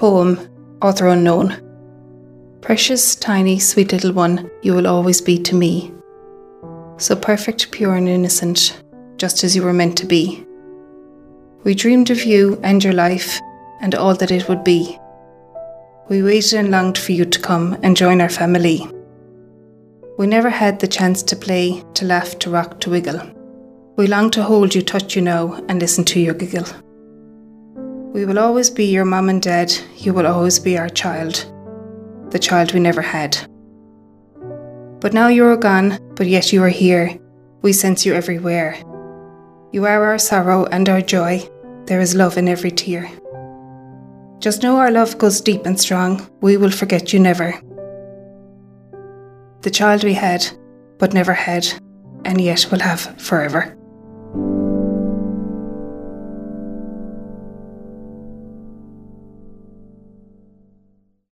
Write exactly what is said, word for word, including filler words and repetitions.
poem, author unknown. Precious, tiny, sweet little one, you will always be to me. So perfect, pure and innocent, just as you were meant to be. We dreamed of you and your life, and all that it would be. We waited and longed for you to come and join our family. We never had the chance to play, to laugh, to rock, to wiggle. We long to hold you, touch you now, and listen to your giggle. We will always be your mum and dad, you will always be our child, the child we never had. But now you are gone, but yet you are here, we sense you everywhere. You are our sorrow and our joy, there is love in every tear. Just know our love goes deep and strong, we will forget you never. The child we had, but never had, and yet will have forever.